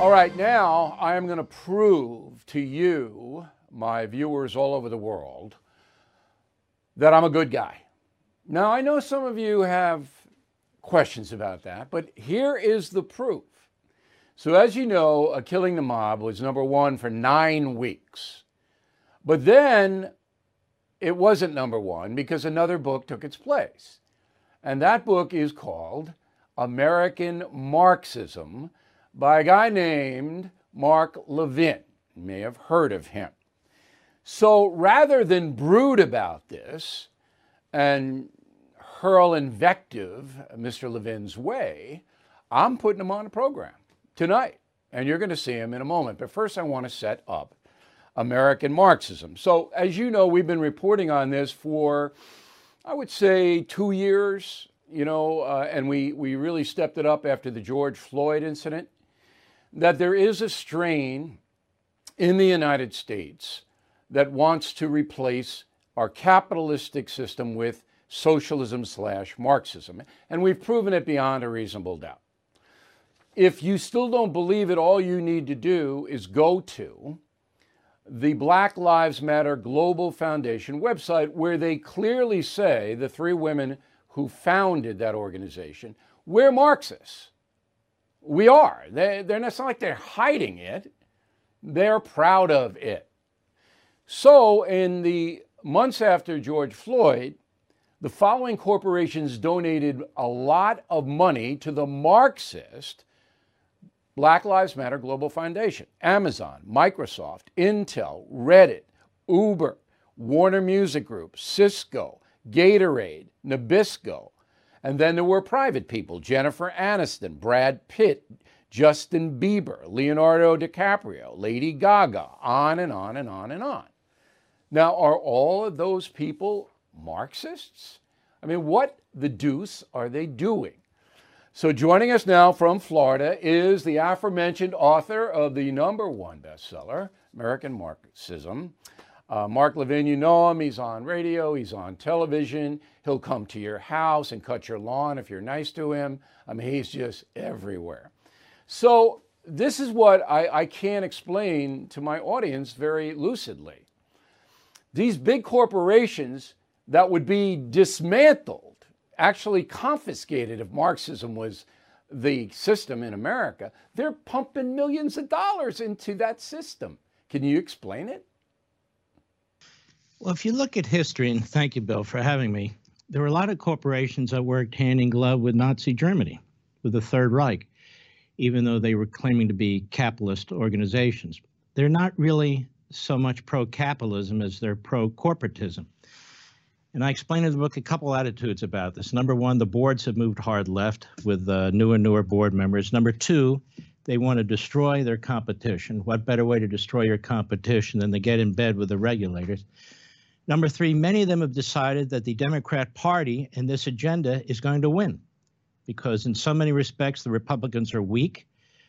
All right, now I am going to prove to you, my viewers all over the world, that I'm a good guy. Now, I know some of you have questions about that, but here is the proof. So as you know, Killing the Mob was #1 for 9 weeks. But then it wasn't #1 because another book took its place. And that book is called American Marxism by a guy named Mark Levin. You may have heard of him. So rather than brood about this and hurl invective Mr. Levin's way, I'm putting him on a program tonight. And you're going to see him in a moment. But first I want to set up American Marxism. So as you know, we've been reporting on this for, I would say, 2 years, and we really stepped it up after the George Floyd incident, that there is a strain in the United States that wants to replace our capitalistic system with socialism/Marxism. And we've proven it beyond a reasonable doubt. If you still don't believe it, all you need to do is go to the Black Lives Matter Global Foundation website, where they clearly say, the 3 women who founded that organization, we're Marxists. We are. It's not like they're hiding it. They're proud of it. So in the months after George Floyd, the following corporations donated a lot of money to the Marxist Black Lives Matter Global Foundation: Amazon, Microsoft, Intel, Reddit, Uber, Warner Music Group, Cisco, Gatorade, Nabisco. And then there were private people: Jennifer Aniston, Brad Pitt, Justin Bieber, Leonardo DiCaprio, Lady Gaga, on and on and on and on. Now, are all of those people Marxists? I mean, what the deuce are they doing? So joining us now from Florida is the aforementioned author of the #1 bestseller, American Marxism. Mark Levin, you know him. He's on radio. He's on television. He'll come to your house and cut your lawn if you're nice to him. I mean, he's just everywhere. So this is what I can't explain to my audience very lucidly. These big corporations that would be dismantled, actually confiscated if Marxism was the system in America, they're pumping millions of dollars into that system. Can you explain it? Well, if you look at history, and thank you, Bill, for having me, there were a lot of corporations that worked hand in glove with Nazi Germany, with the Third Reich, even though they were claiming to be capitalist organizations. They're not really so much pro-capitalism as they're pro-corporatism. And I explain in the book a couple attitudes about this. #1, the boards have moved hard left with newer and newer board members. #2, they want to destroy their competition. What better way to destroy your competition than to get in bed with the regulators? #3, many of them have decided that the Democrat Party and this agenda is going to win, because in so many respects the Republicans are weak,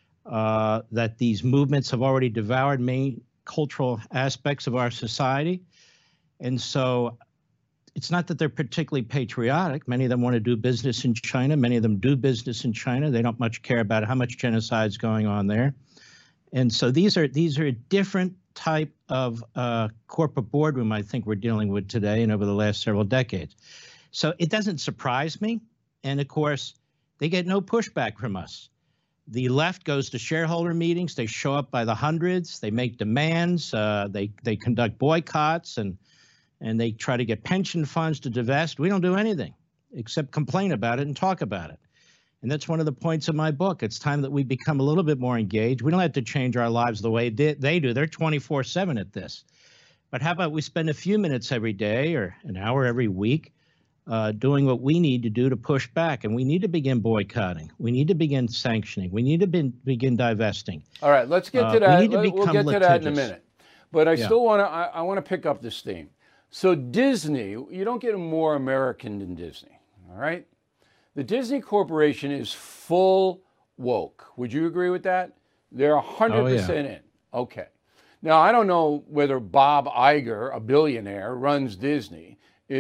that these movements have already devoured main cultural aspects of our society. And so it's not that they're particularly patriotic. Many of them want to do business in China. Many of them do business in China. They don't much care about how much genocide is going on there. And so these are a different type of corporate boardroom I think we're dealing with today and over the last several decades. So it doesn't surprise me. And of course, they get no pushback from us. The left goes to shareholder meetings. They show up by the hundreds. They make demands. They conduct boycotts, and they try to get pension funds to divest. We don't do anything except complain about it and talk about it. And that's one of the points of my book. It's time that we become a little bit more engaged. We don't have to change our lives the way they do. They're 24/7 at this. But how about we spend a few minutes every day or an hour every week doing what we need to do to push back? And we need to begin boycotting. We need to begin sanctioning. We need to begin divesting. All right, let's get to that. We'll get to that in a minute. But I still want to I want to pick up this theme. So Disney, you don't get more American than Disney, all right? The Disney Corporation is full woke. Would you agree with that? They're 100% in. Okay. Now, I don't know whether Bob Iger, a billionaire, runs Disney.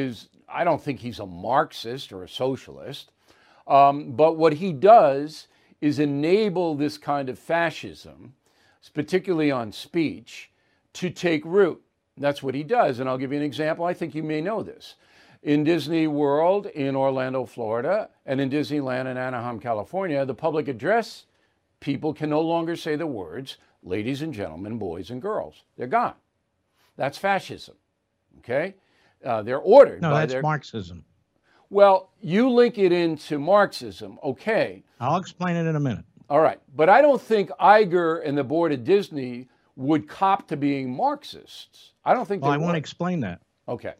I don't think he's a Marxist or a socialist. But what he does is enable this kind of fascism, particularly on speech, to take root. That's what he does. And I'll give you an example. I think you may know this. In Disney World in Orlando, Florida, and in Disneyland in Anaheim, California, the public address people can no longer say the words, ladies and gentlemen, boys and girls. They're gone. That's fascism, okay? They're ordered No, by that's Marxism. Well, you link it into Marxism, okay. I'll explain it in a minute. All right, but I don't think Iger and the board of Disney would cop to being Marxists. I don't think Well, they I want to would. explain that. Okay.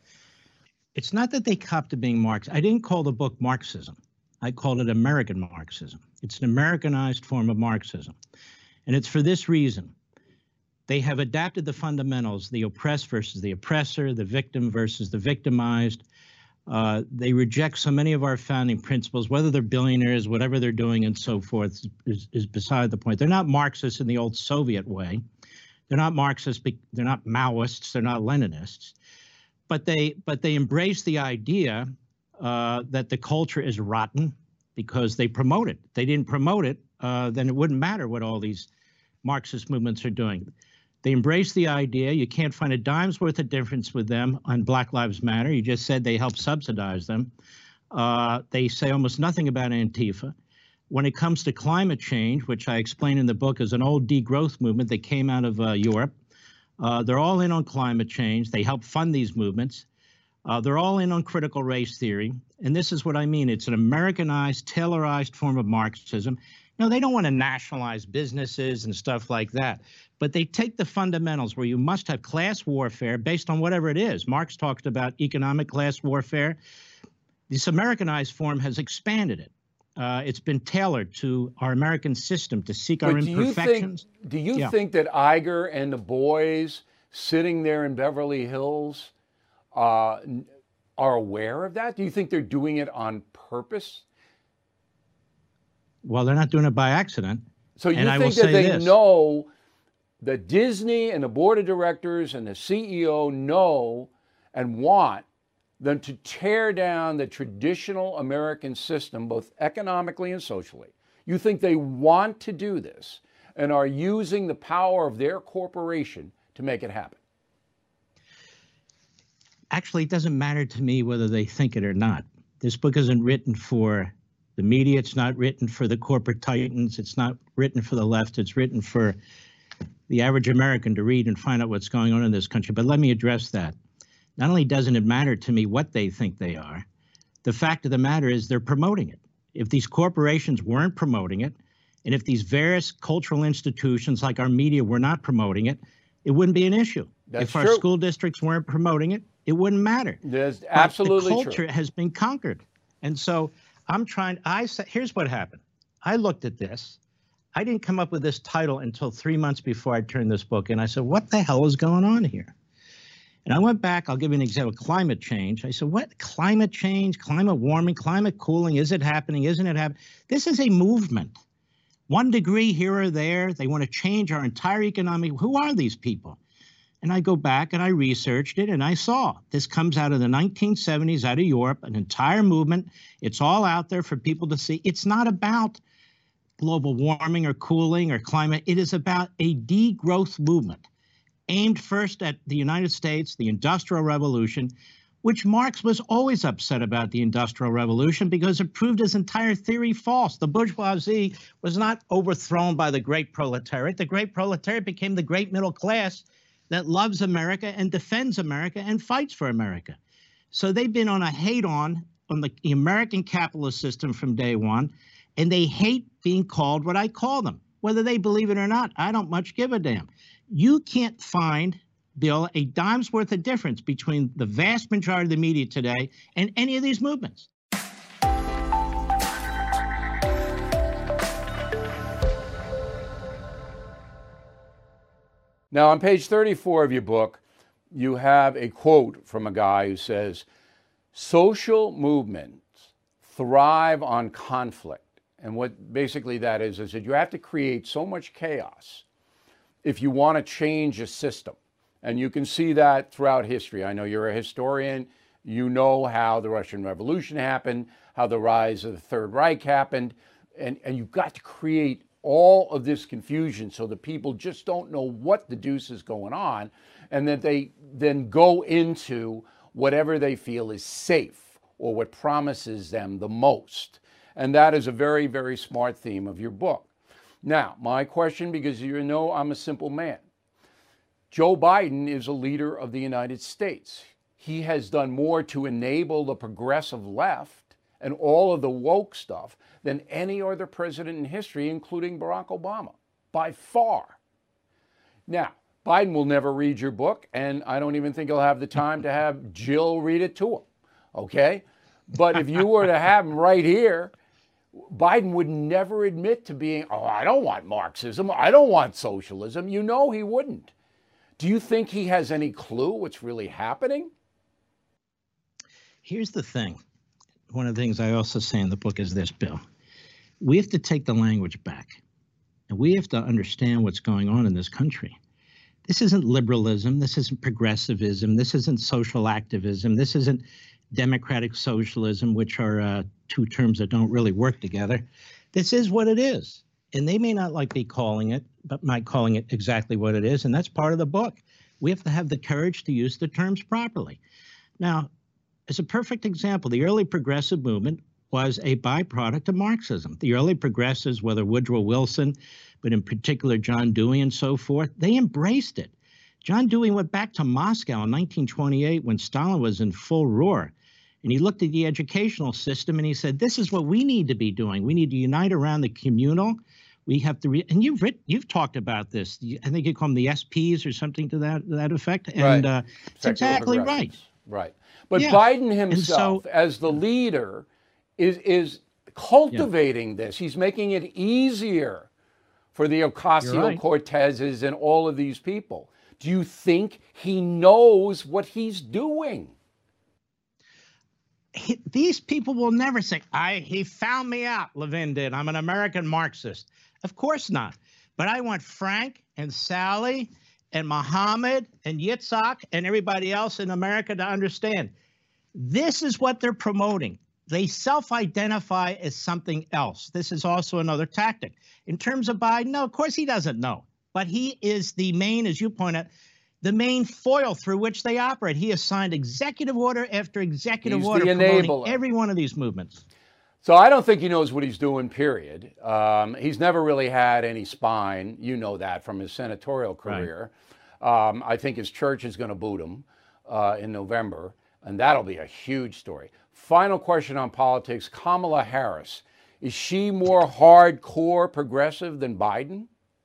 It's not that they cop to being Marx. I didn't call the book Marxism. I called it American Marxism. It's an Americanized form of Marxism. And it's for this reason. They have adapted the fundamentals, the oppressed versus the oppressor, the victim versus the victimized. They reject so many of our founding principles, whether they're billionaires, whatever they're doing and so forth is beside the point. They're not Marxists in the old Soviet way. They're not Marxists, they're not Maoists, they're not Leninists. But they embrace the idea that the culture is rotten because they promote it. If they didn't promote it, then it wouldn't matter what all these Marxist movements are doing. They embrace the idea. You can't find a dime's worth of difference with them on Black Lives Matter. You just said they help subsidize them. They say almost nothing about Antifa. When it comes to climate change, which I explain in the book is an old degrowth movement that came out of Europe, they're all in on climate change. They help fund these movements. They're all in on critical race theory. And this is what I mean. It's an Americanized, Taylorized form of Marxism. No, they don't want to nationalize businesses and stuff like that. But they take the fundamentals where you must have class warfare based on whatever it is. Marx talked about economic class warfare. This Americanized form has expanded it. It's been tailored to our American system to seek our imperfections. Do you think that Iger and the boys sitting there in Beverly Hills are aware of that? Do you think they're doing it on purpose? Well, they're not doing it by accident. So you think that they know that Disney and the board of directors and the CEO know and want them to tear down the traditional American system, both economically and socially? You think they want to do this and are using the power of their corporation to make it happen? Actually, it doesn't matter to me whether they think it or not. This book isn't written for the media. It's not written for the corporate titans. It's not written for the left. It's written for the average American to read and find out what's going on in this country. But let me address that. Not only doesn't it matter to me what they think they are, the fact of the matter is they're promoting it. If these corporations weren't promoting it, and if these various cultural institutions like our media were not promoting it, it wouldn't be an issue. If our school districts weren't promoting it, it wouldn't matter. That's absolutely true. The culture has been conquered. And so here's what happened. I looked at this. I didn't come up with this title until 3 months before I turned this book in. I said, what the hell is going on here? And I went back, I'll give you an example, climate change. I said, what? Climate change, climate warming, climate cooling, is it happening, isn't it happening? This is a movement. 1 degree here or there, they want to change our entire economic. Who are these people? And I go back and I researched it and I saw this comes out of the 1970s, out of Europe, an entire movement. It's all out there for people to see. It's not about global warming or cooling or climate. It is about a degrowth movement aimed first at the United States, the Industrial Revolution, which Marx was always upset about the Industrial Revolution because it proved his entire theory false. The bourgeoisie was not overthrown by the great proletariat. The great proletariat became the great middle class that loves America and defends America and fights for America. So they've been on a hate-on the American capitalist system from day one, and they hate being called what I call them. Whether they believe it or not, I don't much give a damn. You can't find, Bill, a dime's worth of difference between the vast majority of the media today and any of these movements. Now, on page 34 of your book, you have a quote from a guy who says, social movements thrive on conflict. And what basically that is that you have to create so much chaos if you want to change a system. And you can see that throughout history. I know you're a historian. You know how the Russian Revolution happened, how the rise of the Third Reich happened. and you've got to create all of this confusion so that people just don't know what the deuce is going on, and that they then go into whatever they feel is safe or what promises them the most. And that is a very, very smart theme of your book. Now, my question, because you know I'm a simple man. Joe Biden is a leader of the United States. He has done more to enable the progressive left and all of the woke stuff than any other president in history, including Barack Obama, by far. Now, Biden will never read your book, and I don't even think he'll have the time to have Jill read it to him, okay? But if you were to have him right here, Biden would never admit to being, oh, I don't want Marxism, I don't want socialism. You know he wouldn't. Do you think he has any clue what's really happening? Here's the thing. One of the things I also say in the book is this, Bill. We have to take the language back, and we have to understand what's going on in this country. This isn't liberalism. This isn't progressivism. This isn't social activism. This isn't democratic socialism, which are two terms that don't really work together. This is what it is. And they may not like me calling it, but my calling it exactly what it is. And that's part of the book. We have to have the courage to use the terms properly. Now, as a perfect example, the early progressive movement was a byproduct of Marxism. The early progressives, whether Woodrow Wilson, but in particular John Dewey and so forth, they embraced it. John Dewey went back to Moscow in 1928 when Stalin was in full roar. And he looked at the educational system and he said, this is what we need to be doing. We need to unite around the communal. We have to, and you've talked about this. I think you call them the SPs or something to that effect. And right. It's exactly right. Right. But yeah. Biden himself, as the leader, is cultivating this. He's making it easier for the Ocasio-Cortezes and all of these people. Do you think he knows what he's doing? These people will never say, he found me out, Levin did. I'm an American Marxist. Of course not. But I want Frank and Sally and Mohammed and Yitzhak and everybody else in America to understand. This is what they're promoting. They self-identify as something else. This is also another tactic. In terms of Biden, no, of course he doesn't know. But he is the main, as you point out, the main foil through which they operate. He has signed executive order after executive order promoting every one of these movements. So I don't think he knows what he's doing, period. He's never really had any spine. You know that from his senatorial career. Right. I think his church is going to boot him in November, and that'll be a huge story. Final question on politics. Kamala Harris, is she more hardcore progressive than Biden?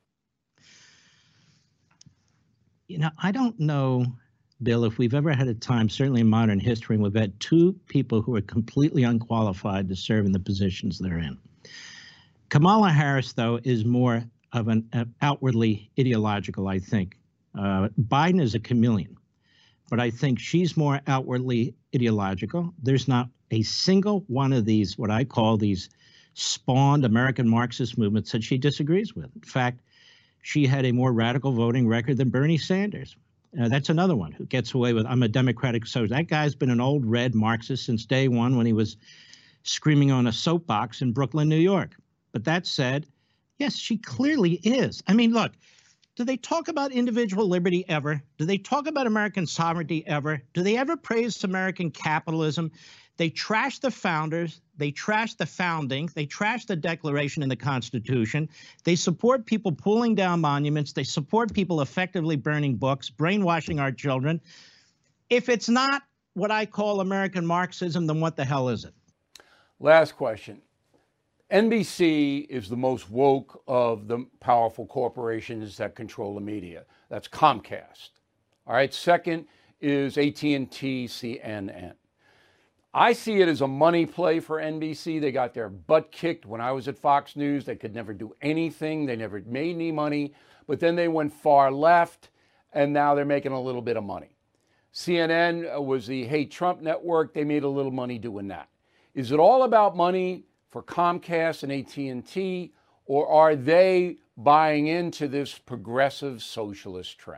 You know, I don't know, Bill, if we've ever had a time, certainly in modern history, we've had two people who are completely unqualified to serve in the positions they're in. Kamala Harris, though, is more of an outwardly ideological, I think. Biden is a chameleon, but I think she's more outwardly ideological. There's not a single one of these, what I call these spawned American Marxist movements that she disagrees with. In fact, she had a more radical voting record than Bernie Sanders. That's another one who gets away with, I'm a democratic socialist. That guy's been an old red Marxist since day one when he was screaming on a soapbox in Brooklyn, New York. But that said, yes, she clearly is. I mean, look, do they talk about individual liberty ever? Do they talk about American sovereignty ever? Do they ever praise American capitalism? They trash the founders. They trash the founding. They trash the Declaration and the Constitution. They support people pulling down monuments. They support people effectively burning books, brainwashing our children. If it's not what I call American Marxism, then what the hell is it? Last question. NBC is the most woke of the powerful corporations that control the media. That's Comcast. All right. Second is AT&T, CNN. I see it as a money play for NBC. They got their butt kicked when I was at Fox News. They could never do anything. They never made any money. But then they went far left, and now they're making a little bit of money. CNN was the Hate Trump network. They made a little money doing that. Is it all about money for Comcast and AT&T, or are they buying into this progressive socialist trend?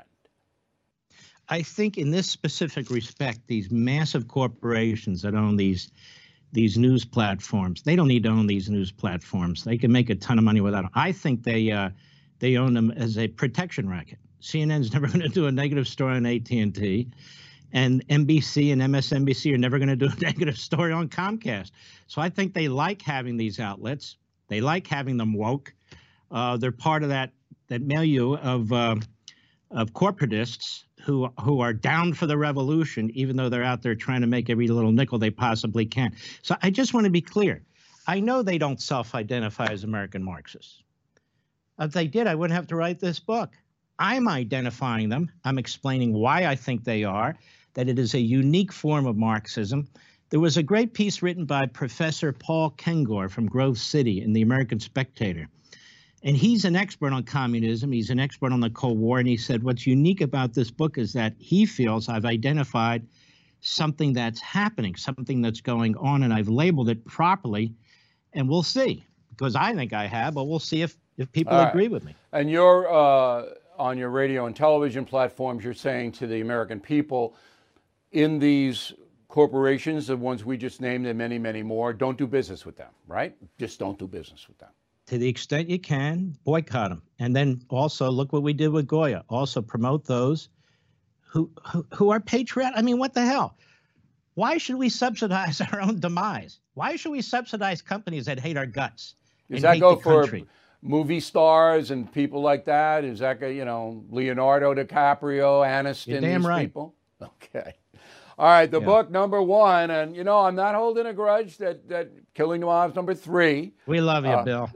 I think in this specific respect, these massive corporations that own these these news platforms. They don't need to own these news platforms. They can make a ton of money without them. I think they own them as a protection racket. CNN's never going to do a negative story on AT&T, and NBC and MSNBC are never going to do a negative story on Comcast. So I think they like having these outlets. They like having them woke. They're part of that milieu of corporatists who are down for the revolution, even though they're out there trying to make every little nickel they possibly can. So I just want to be clear. I know they don't self-identify as American Marxists. If they did, I wouldn't have to write this book. I'm identifying them. I'm explaining why I think they are, that it is a unique form of Marxism. There was a great piece written by Professor Paul Kengor from Grove City in the American Spectator. And he's an expert on communism. He's an expert on the Cold War. And he said, what's unique about this book is that he feels I've identified something that's happening, something that's going on, and I've labeled it properly. And we'll see, because I think I have, but we'll see if people agree with me. And you're on your radio and television platforms, you're saying to the American people, in these corporations, the ones we just named and many, many more, don't do business with them, right? Just don't do business with them. To the extent you can, boycott them. And then also look what we did with Goya. Also promote those who are patriotic. I mean, what the hell? Why should we subsidize our own demise? Why should we subsidize companies that hate our guts? Does that go for movie stars and people like that? Is that, Leonardo DiCaprio, Aniston, You're damn these right. people? Okay. All right, the book number 1, and I'm not holding a grudge that Killing the Mob's number 3. We love you, Bill.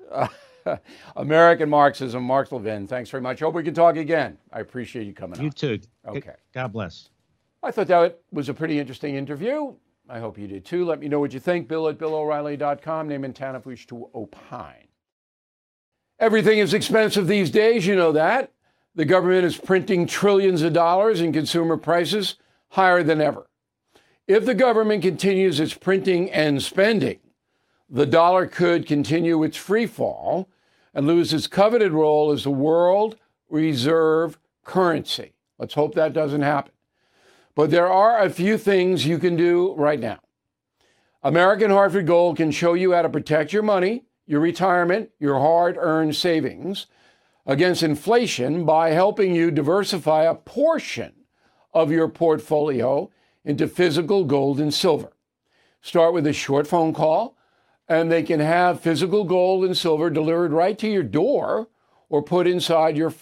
American Marxism, Mark Levin. Thanks very much. Hope we can talk again. I appreciate you coming on. You too. Okay. God bless. I thought that was a pretty interesting interview. I hope you did too. Let me know what you think. Bill@BillO'Reilly.com. Name and town if we wish to opine. Everything is expensive these days, you know that. The government is printing trillions of dollars and consumer prices higher than ever. If the government continues its printing and spending, the dollar could continue its free fall and lose its coveted role as the world reserve currency. Let's hope that doesn't happen. But there are a few things you can do right now. American Hartford Gold can show you how to protect your money, your retirement, your hard-earned savings against inflation by helping you diversify a portion of your portfolio into physical gold and silver. Start with a short phone call, and they can have physical gold and silver delivered right to your door or put inside your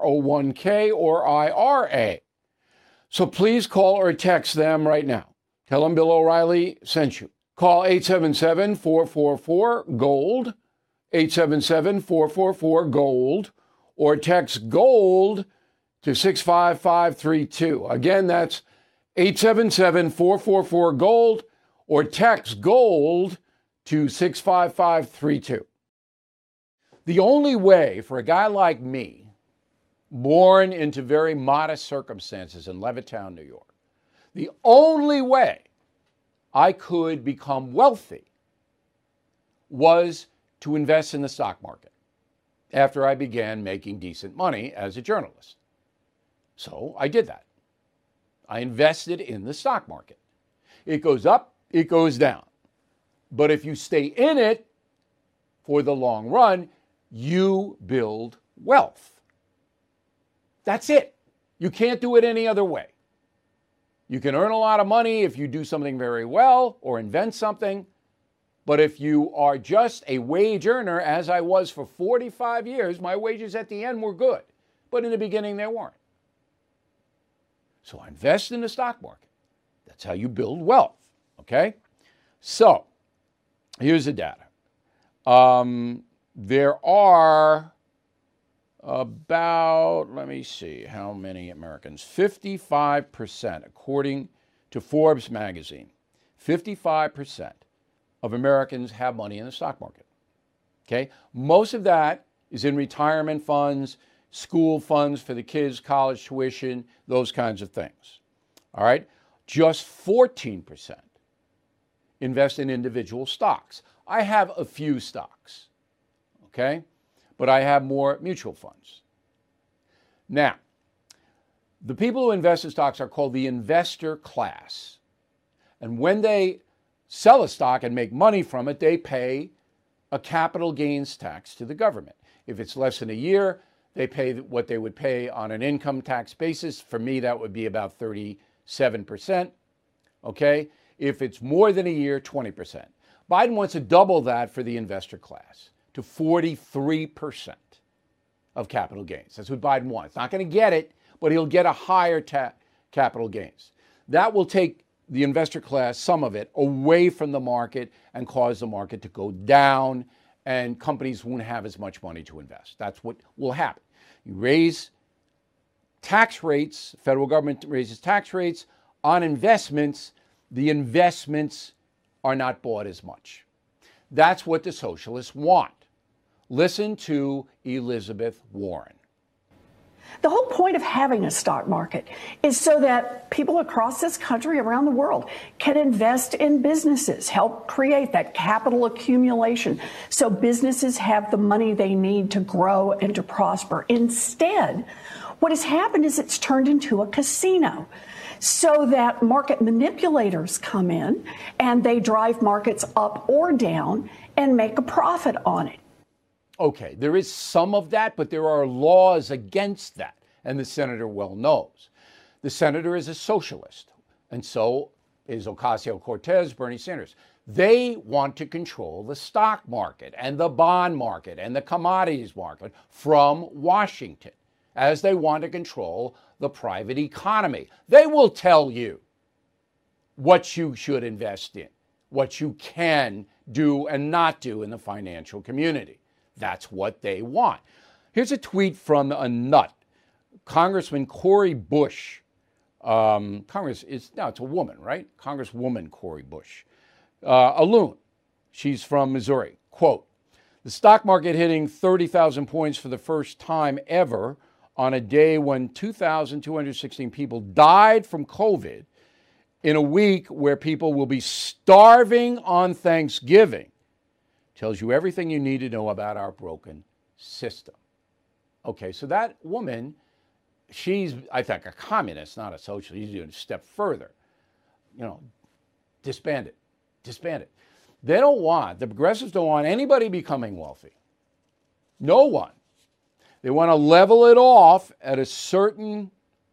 401k or IRA. So please call or text them right now. Tell them Bill O'Reilly sent you. Call 877-444-GOLD, 877-444-GOLD, or text GOLD to 65532. Again, that's 877-444-GOLD, or text GOLD to 65532. The only way for a guy like me, born into very modest circumstances in Levittown, New York, the only way I could become wealthy was to invest in the stock market after I began making decent money as a journalist. So I did that. I invested in the stock market. It goes up, it goes down. But if you stay in it for the long run, you build wealth. That's it. You can't do it any other way. You can earn a lot of money if you do something very well or invent something. But if you are just a wage earner, as I was for 45 years, my wages at the end were good. But in the beginning, they weren't. So I invest in the stock market. That's how you build wealth, okay? So here's the data. There are about, let me see, how many Americans? 55%, according to Forbes magazine, 55% of Americans have money in the stock market, okay? Most of that is in retirement funds, school funds for the kids, college tuition, those kinds of things, all right? Just 14% invest in individual stocks. I have a few stocks, okay? But I have more mutual funds. Now, the people who invest in stocks are called the investor class. And when they sell a stock and make money from it, they pay a capital gains tax to the government. If it's less than a year, they pay what they would pay on an income tax basis. For me, that would be about 37%. Okay? If it's more than a year, 20%. Biden wants to double that for the investor class to 43% of capital gains. That's what Biden wants. Not going to get it, but he'll get a higher capital gains. That will take the investor class, some of it, away from the market and cause the market to go down, and companies won't have as much money to invest. That's what will happen. You raise tax rates, federal government raises tax rates on investments, the investments are not bought as much. That's what the socialists want. Listen to Elizabeth Warren. The whole point of having a stock market is so that people across this country, around the world, can invest in businesses, help create that capital accumulation so businesses have the money they need to grow and to prosper. Instead, what has happened is it's turned into a casino so that market manipulators come in and they drive markets up or down and make a profit on it. Okay, there is some of that, but there are laws against that, and the senator well knows. The senator is a socialist, and so is Ocasio-Cortez, Bernie Sanders. They want to control the stock market and the bond market and the commodities market from Washington, as they want to control the private economy. They will tell you what you should invest in, what you can do and not do in the financial community. That's what they want. Here's a tweet from a nut, Congressman Cori Bush. It's a woman, right? Congresswoman Cori Bush. A loon. She's from Missouri. Quote, the stock market hitting 30,000 points for the first time ever on a day when 2,216 people died from COVID in a week where people will be starving on Thanksgiving. Tells you everything you need to know about our broken system. Okay, so that woman, she's, I think, a communist, not a socialist. She's doing a step further. Disband it. Disband it. They don't want, the progressives don't want anybody becoming wealthy. No one. They want to level it off at a certain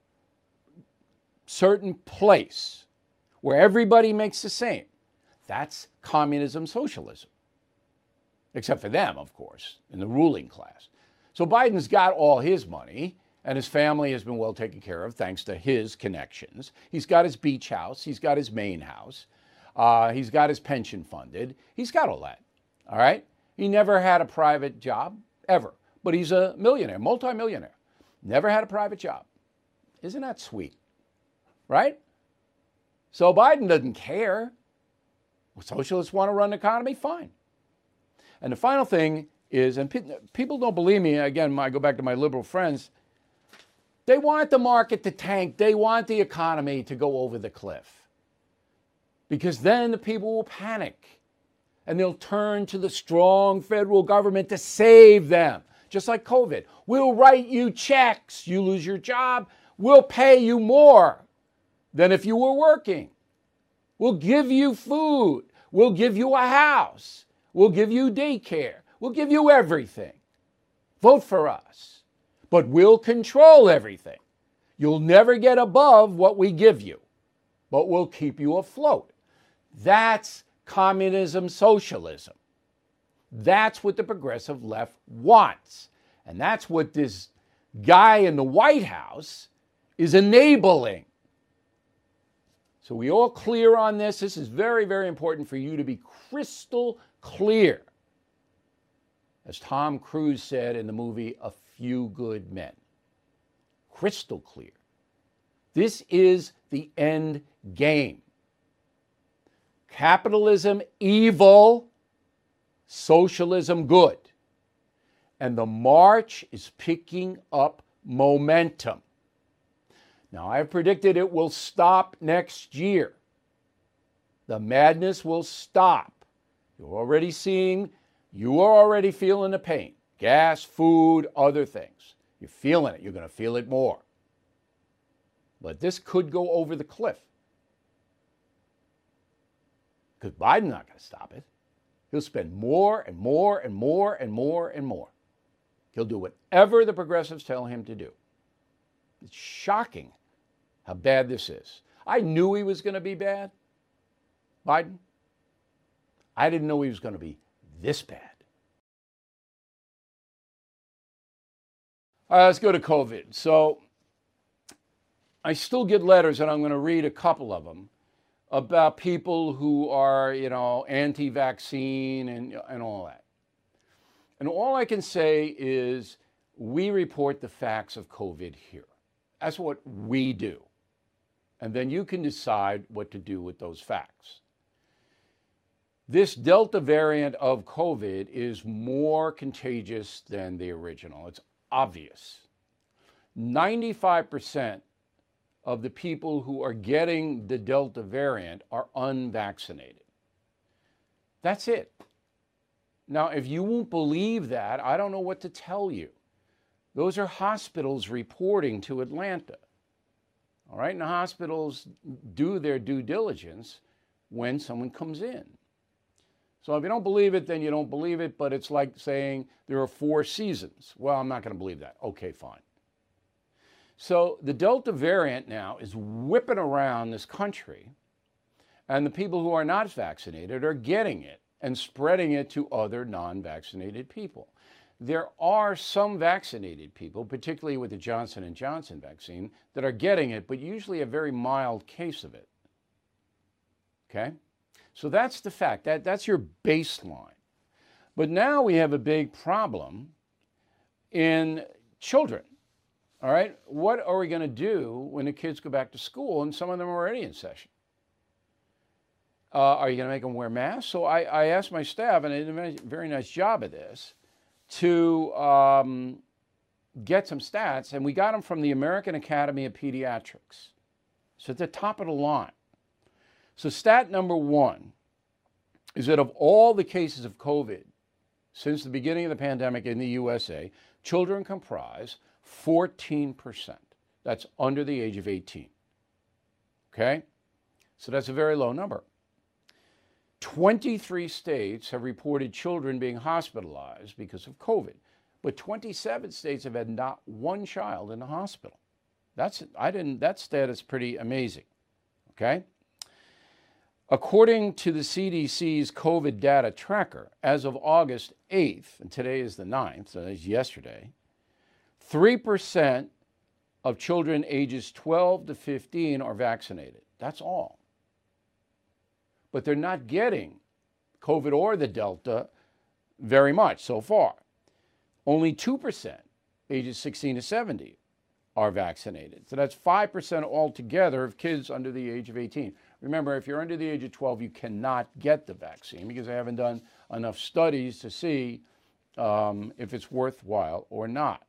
place where everybody makes the same. That's communism, socialism. Except for them, of course, in the ruling class. So Biden's got all his money, and his family has been well taken care of thanks to his connections. He's got his beach house. He's got his main house. He's got his pension funded. He's got all that, all right? He never had a private job, ever. But he's a millionaire, multimillionaire. Never had a private job. Isn't that sweet, right? So Biden doesn't care. Socialists want to run the economy? Fine. And the final thing is, and people don't believe me, again, I go back to my liberal friends, they want the market to tank. They want the economy to go over the cliff. Because then the people will panic. And they'll turn to the strong federal government to save them. Just like COVID. We'll write you checks. You lose your job, we'll pay you more than if you were working. We'll give you food. We'll give you a house. We'll give you daycare. We'll give you everything. Vote for us. But we'll control everything. You'll never get above what we give you, but we'll keep you afloat. That's communism, socialism. That's what the progressive left wants. And that's what this guy in the White House is enabling. So we all clear on this? This is very, very important for you to be crystal clear. As Tom Cruise said in the movie A Few Good Men. Crystal clear. This is the end game. Capitalism evil, socialism good. And the march is picking up momentum. Now, I have predicted it will stop next year. The madness will stop. You are already feeling the pain. Gas, food, other things. You're feeling it. You're going to feel it more. But this could go over the cliff. because Biden's not going to stop it. He'll spend more and more and more and more and more. He'll do whatever the progressives tell him to do. It's shocking how bad this is. I knew he was going to be bad, Biden. I didn't know he was going to be this bad. All right, let's go to COVID. So I still get letters, and I'm going to read a couple of them, about people who are, anti-vaccine and all that. And all I can say is we report the facts of COVID here. That's what we do. And then you can decide what to do with those facts. This Delta variant of COVID is more contagious than the original. It's obvious. 95% of the people who are getting the Delta variant are unvaccinated. That's it. Now, if you won't believe that, I don't know what to tell you. Those are hospitals reporting to Atlanta. All right, and the hospitals do their due diligence when someone comes in. So if you don't believe it, then you don't believe it, but it's like saying there are 4 seasons. Well, I'm not going to believe that. Okay, fine. So the Delta variant now is whipping around this country, and the people who are not vaccinated are getting it and spreading it to other non-vaccinated people. There are some vaccinated people, particularly with the Johnson & Johnson vaccine, that are getting it, but usually a very mild case of it. Okay? So that's the fact. That's your baseline. But now we have a big problem in children. All right? What are we going to do when the kids go back to school and some of them are already in session? Are you going to make them wear masks? So I asked my staff, and they did a very nice job of this, to get some stats, and we got them from the American Academy of Pediatrics. So at the top of the line. So stat number 1 is that of all the cases of COVID since the beginning of the pandemic in the USA, children comprise 14%. That's under the age of 18. Okay? So that's a very low number. 23 states have reported children being hospitalized because of COVID, but 27 states have had not one child in the hospital. That stat is pretty amazing. Okay? According to the CDC's COVID data tracker, as of August 8th, and today is the 9th, so that's yesterday, 3% of children ages 12 to 15 are vaccinated. That's all. But they're not getting COVID or the Delta very much so far. Only 2% ages 16 to 70 are vaccinated. So that's 5% altogether of kids under the age of 18. Remember, if you're under the age of 12, you cannot get the vaccine because they haven't done enough studies to see if it's worthwhile or not.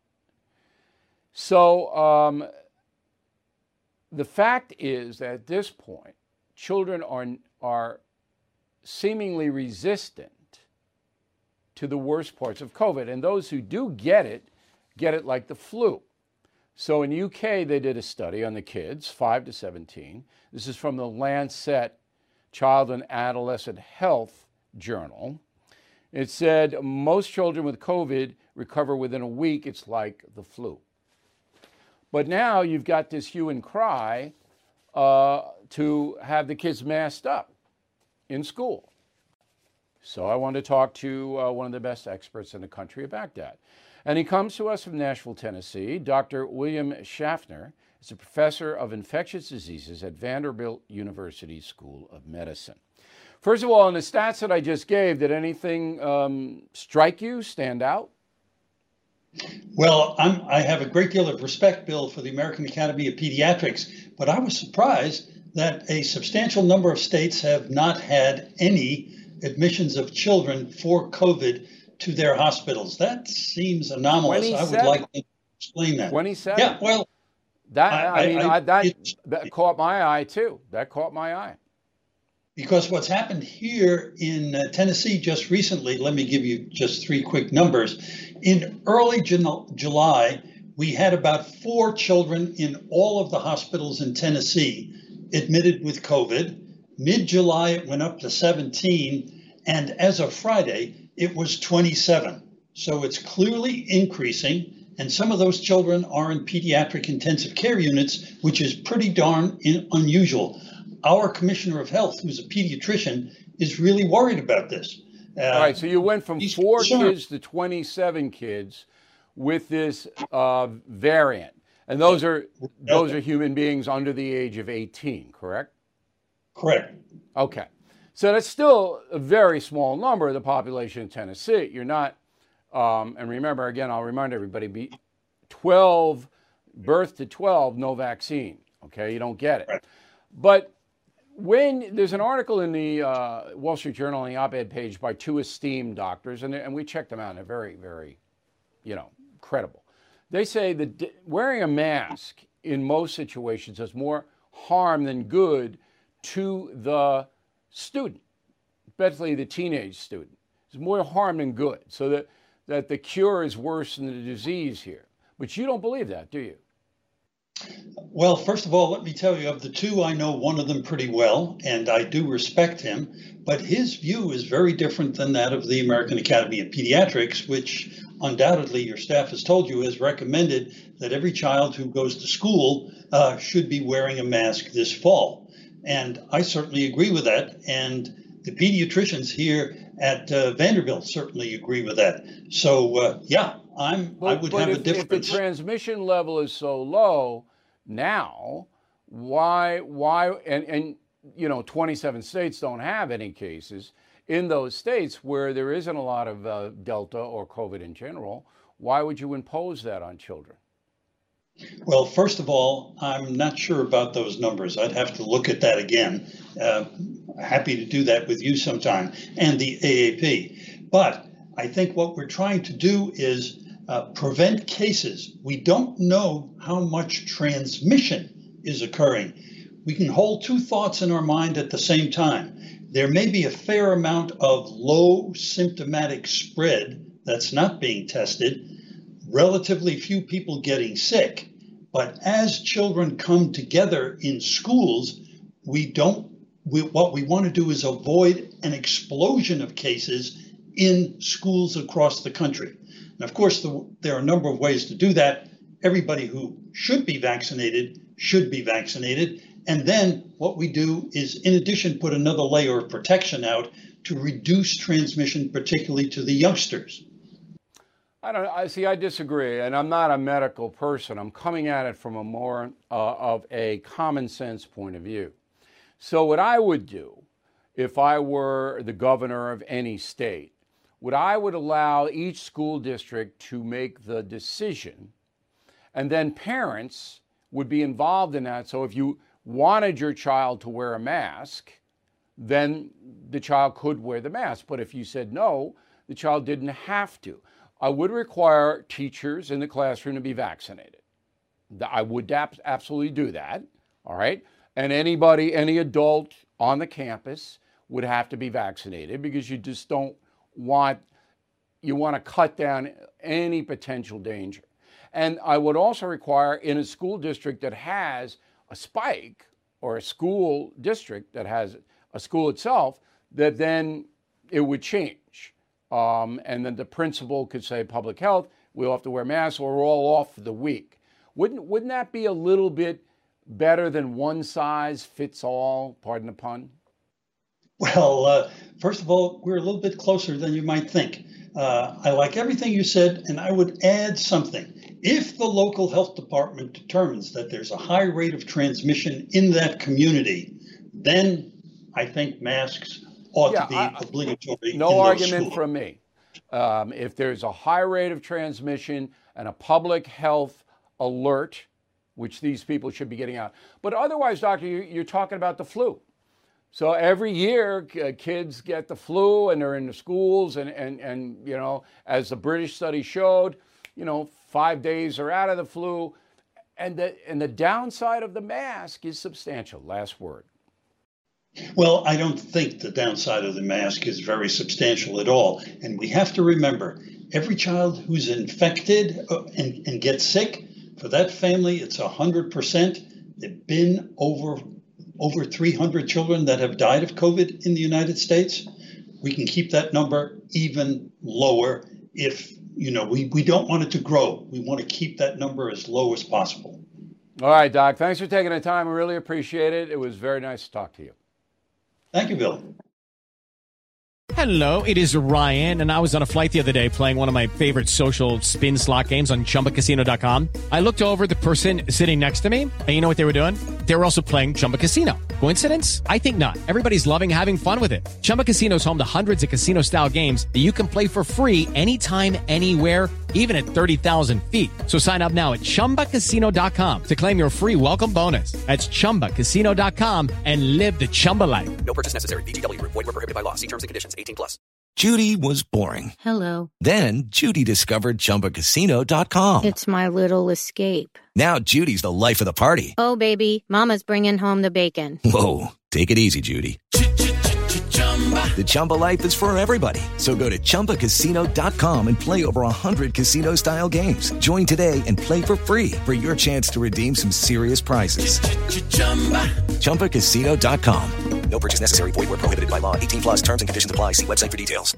So the fact is that at this point, children are seemingly resistant to the worst parts of COVID. And those who do get it like the flu. So in UK, they did a study on the kids, 5 to 17. This is from the Lancet Child and Adolescent Health Journal. It said most children with COVID recover within a week. It's like the flu. But now you've got this hue and cry to have the kids masked up in school. So I wanted to talk to one of the best experts in the country about that. And he comes to us from Nashville, Tennessee. Dr. William Schaffner is a professor of infectious diseases at Vanderbilt University School of Medicine. First of all, in the stats that I just gave, did anything strike you, stand out? Well, I have a great deal of respect, Bill, for the American Academy of Pediatrics, but I was surprised that a substantial number of states have not had any admissions of children for COVID to their hospitals. That seems anomalous. 27. I would like to explain that. 27? Yeah, well, that caught my eye too. That caught my eye. Because what's happened here in Tennessee just recently, let me give you just 3 quick numbers. In early July, we had about 4 children in all of the hospitals in Tennessee admitted with COVID. Mid-July, it went up to 17. And as of Friday, it was 27. So it's clearly increasing. And some of those children are in pediatric intensive care units, which is pretty darn unusual. Our commissioner of health, who's a pediatrician, is really worried about this. All right, so you went from 4 kids to 27 kids with this variant, and those are human beings under the age of 18, correct? Correct. Okay, so that's still a very small number of the population in Tennessee. You're not, and remember again, I'll remind everybody: 12 birth to 12, no vaccine. Okay, you don't get it, right. But when there's an article in the Wall Street Journal on the op-ed page by 2 esteemed doctors, and we checked them out, and they're very, very, credible. They say that wearing a mask in most situations does more harm than good to the student, especially the teenage student. There's more harm than good, so that the cure is worse than the disease here. But you don't believe that, do you? Well, first of all, let me tell you, of the 2, I know one of them pretty well, and I do respect him, but his view is very different than that of the American Academy of Pediatrics, which undoubtedly your staff has told you has recommended that every child who goes to school should be wearing a mask this fall. And I certainly agree with that, and the pediatricians here at Vanderbilt certainly agree with that. So, yeah, I would have a difference. If the transmission level is so low now, why, and 27 states don't have any cases. In those states where there isn't a lot of Delta or COVID in general, why would you impose that on children? Well, first of all, I'm not sure about those numbers. I'd have to look at that again. Happy to do that with you sometime, and the AAP. But I think what we're trying to do is prevent cases. We don't know how much transmission is occurring. We can hold 2 thoughts in our mind at the same time. There may be a fair amount of low symptomatic spread that's not being tested, relatively few people getting sick. But as children come together in schools, what we want to do is avoid an explosion of cases in schools across the country. And of course, there are a number of ways to do that. Everybody who should be vaccinated should be vaccinated. And then what we do is, in addition, put another layer of protection out to reduce transmission, particularly to the youngsters. I disagree, and I'm not a medical person. I'm coming at it from a more of a common sense point of view. So what I would do if I were the governor of any state, I would allow each school district to make the decision, and then parents would be involved in that. So if you wanted your child to wear a mask, then the child could wear the mask. But if you said no, the child didn't have to. I would require teachers in the classroom to be vaccinated. I would absolutely do that, all right? And any adult on the campus would have to be vaccinated, because you just don't want to cut down any potential danger. And I would also require, in a school district that has a spike, or a school district that has a school itself, that then it would change. And then the principal could say, public health, we'll have to wear masks, or we're all off for the week. Wouldn't that be a little bit better than one size fits all, pardon the pun? Well, first of all, we're a little bit closer than you might think. I like everything you said, and I would add something. If the local health department determines that there's a high rate of transmission in that community, then I think masks ought to be obligatory. No argument from me. If there's a high rate of transmission and a public health alert, which these people should be getting out. But otherwise, doctor, you're talking about the flu. So every year, kids get the flu, and they're in the schools, and as the British study showed, 5 days are out of the flu, and the downside of the mask is substantial. Last word. Well, I don't think the downside of the mask is very substantial at all. And we have to remember, every child who's infected and gets sick, for that family, it's 100%. They've been over over 300 children that have died of COVID in the United States. We can keep that number even lower if, we don't want it to grow. We want to keep that number as low as possible. All right, Doc. Thanks for taking the time. I really appreciate it. It was very nice to talk to you. Thank you, Bill. Hello, it is Ryan, and I was on a flight the other day playing one of my favorite social spin slot games on ChumbaCasino.com. I looked over at the person sitting next to me, and you know what they were doing? They were also playing Chumba Casino. Coincidence? I think not. Everybody's loving having fun with it. Chumba Casino is home to hundreds of casino-style games that you can play for free anytime, anywhere, even at 30,000 feet. So sign up now at ChumbaCasino.com to claim your free welcome bonus. That's ChumbaCasino.com and live the Chumba life. No purchase necessary. VGW. Void where prohibited by law. See terms and conditions. 18+. Judy was boring. Hello. Then Judy discovered ChumbaCasino.com. It's my little escape. Now Judy's the life of the party. Oh, baby, mama's bringing home the bacon. Whoa, take it easy, Judy. The Chumba life is for everybody. So go to ChumbaCasino.com and play over 100 casino-style games. Join today and play for free for your chance to redeem some serious prizes. ChumbaCasino.com. No purchase necessary. Void where prohibited by law. 18+. Terms and conditions apply. See website for details.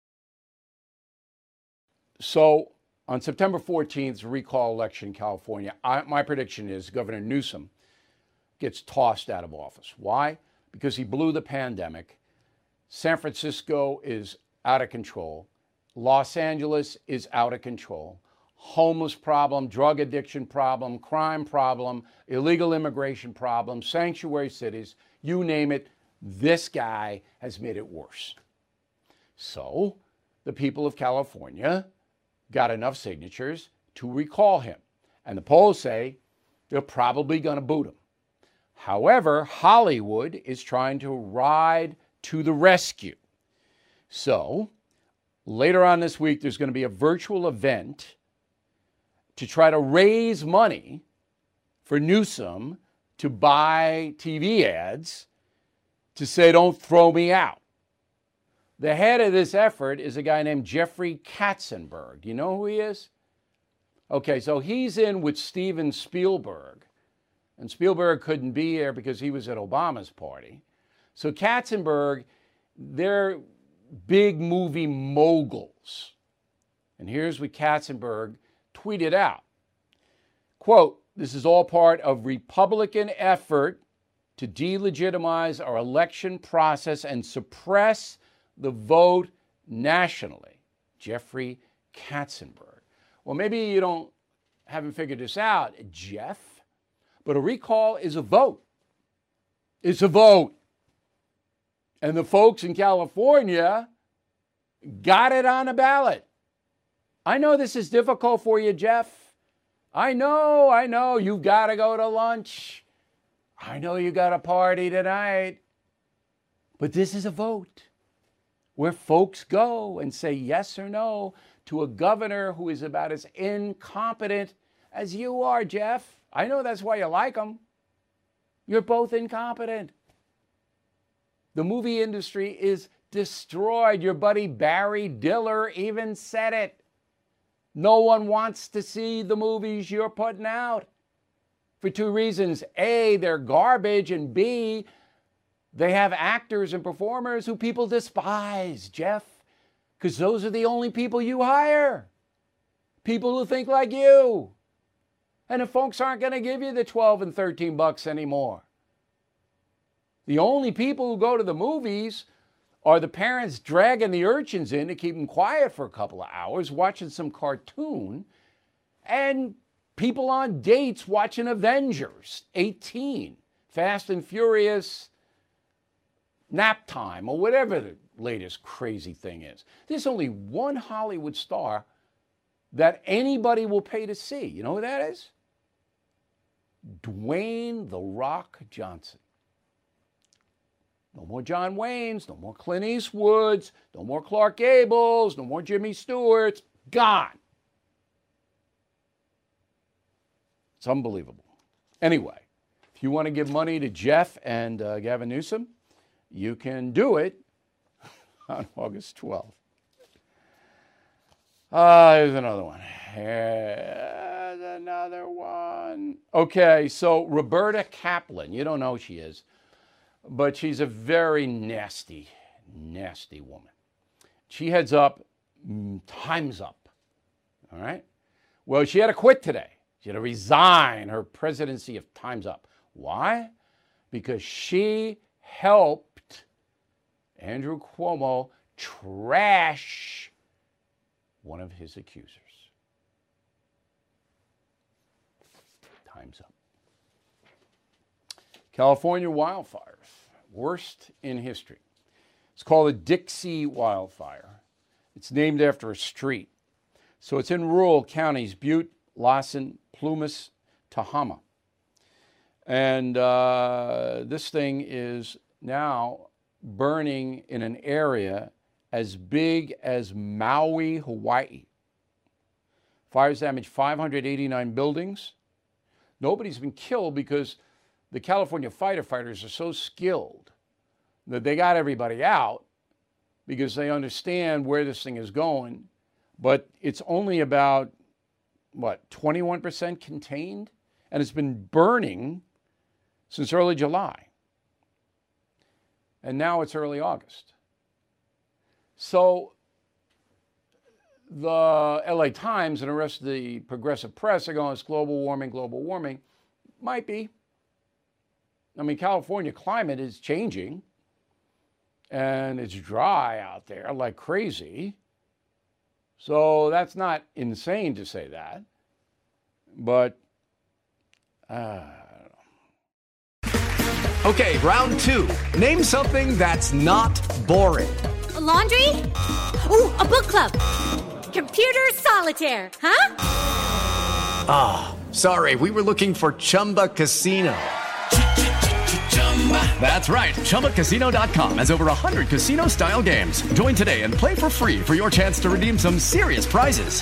So on September 14th, recall election in California, my prediction is Governor Newsom gets tossed out of office. Why? Because he blew the pandemic. San Francisco is out of control. Los Angeles is out of control. Homeless problem, drug addiction problem, crime problem, illegal immigration problem, sanctuary cities, you name it, this guy has made it worse. So the people of California got enough signatures to recall him. And the polls say they're probably going to boot him. However, Hollywood is trying to ride to the rescue. So later on this week, there's going to be a virtual event to try to raise money for Newsom to buy TV ads to say, don't throw me out. The head of this effort is a guy named Jeffrey Katzenberg. You know who he is? Okay, so he's in with Steven Spielberg. And Spielberg couldn't be here because he was at Obama's party. So Katzenberg, they're big movie moguls. And here's what Katzenberg tweeted out. Quote, this is all part of Republican effort to delegitimize our election process and suppress the vote nationally. Jeffrey Katzenberg. Well, maybe you haven't figured this out, Jeff, but a recall is a vote. It's a vote. And the folks in California got it on a ballot. I know this is difficult for you, Jeff. I know. You've got to go to lunch. I know you got a party tonight. But this is a vote where folks go and say yes or no to a governor who is about as incompetent as you are, Jeff. I know that's why you like him. You're both incompetent. The movie industry is destroyed. Your buddy Barry Diller even said it. No one wants to see the movies you're putting out for two reasons. A, they're garbage, and B, they have actors and performers who people despise, Jeff, because those are the only people you hire. People who think like you. And the folks aren't going to give you the 12 and 13 bucks anymore. The only people who go to the movies are the parents dragging the urchins in to keep them quiet for a couple of hours, watching some cartoon, and people on dates watching Avengers 18, Fast and Furious, Nap Time, or whatever the latest crazy thing is. There's only one Hollywood star that anybody will pay to see. You know who that is? Dwayne "The Rock" Johnson. No more John Waynes, no more Clint Eastwoods, no more Clark Gables, no more Jimmy Stewarts. Gone. It's unbelievable. Anyway, if you want to give money to Jeff and Gavin Newsom, you can do it on August 12th. Here's another one. Here's another one. Okay, so Roberta Kaplan, you don't know who she is. but she's a very nasty, nasty woman. She heads up Time's Up, all right? Well, she had to quit today. She had to resign her presidency of Time's Up. Why? Because she helped Andrew Cuomo trash one of his accusers. Time's up. California wildfires, worst in history. It's called the Dixie Wildfire. It's named after a street. So it's in rural counties, Butte, Lassen, Plumas, Tehama. And this thing is now burning in an area as big as Maui, Hawaii. Fires damaged 589 buildings. Nobody's been killed because the California firefighters are so skilled that they got everybody out because they understand where this thing is going. But it's only about, 21% contained? And it's been burning since early July. And now it's early August. So the LA Times and the rest of the progressive press are going, it's global warming, global warming. Might be. I mean, California climate is changing. And it's dry out there like crazy. So that's not insane to say that. But, I don't know. Okay, round two. Name something that's not boring. A laundry? Ooh, a book club. Computer solitaire, huh? Ah, oh, sorry, we were looking for Chumba Casino. That's right, ChumbaCasino.com has over 100 casino-style games. Join today and play for free for your chance to redeem some serious prizes.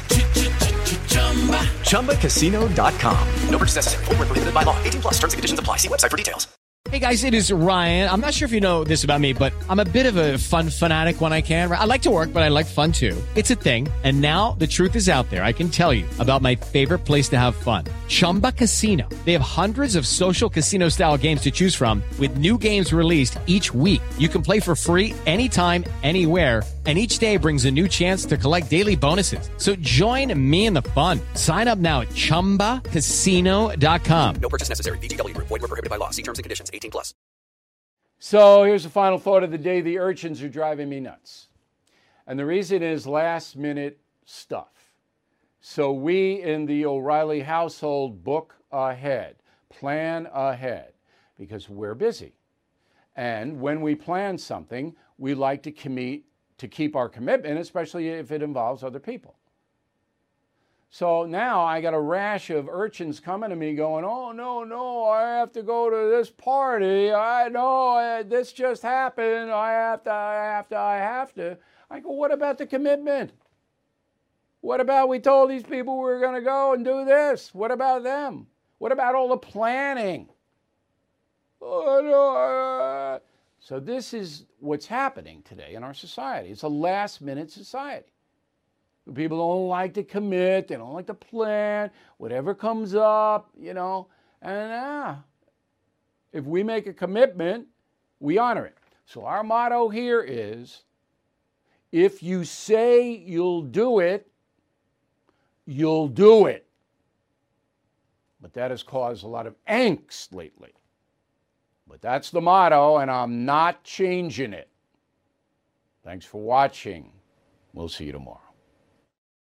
ChumbaCasino.com. No purchase necessary. Void where prohibited by law. 18+ terms and conditions apply. See website for details. Hey guys, it is Ryan. I'm not sure if you know this about me, but I'm a bit of a fun fanatic when I can. I like to work, but I like fun too. It's a thing. And now the truth is out there. I can tell you about my favorite place to have fun. Chumba Casino. They have hundreds of social casino style games to choose from with new games released each week. You can play for free anytime, anywhere. And each day brings a new chance to collect daily bonuses. So join me in the fun. Sign up now at ChumbaCasino.com. No purchase necessary. VGW Group. Void where prohibited by law. See terms and conditions. 18+. So here's the final thought of the day. The urchins are driving me nuts. And the reason is last minute stuff. So we in the O'Reilly household book ahead, plan ahead, because we're busy. And when we plan something, we like to keep our commitment, especially if it involves other people. So now I got a rash of urchins coming to me going, oh, no, I have to go to this party. I know this just happened. I have to. I go, what about the commitment? What about we told these people we were going to go and do this? What about them? What about all the planning? Oh, no. So this is what's happening today in our society. It's a last-minute society. People don't like to commit. They don't like to plan. Whatever comes up, And if we make a commitment, we honor it. So our motto here is, if you say you'll do it, you'll do it. But that has caused a lot of angst lately. But that's the motto, and I'm not changing it. Thanks for watching. We'll see you tomorrow.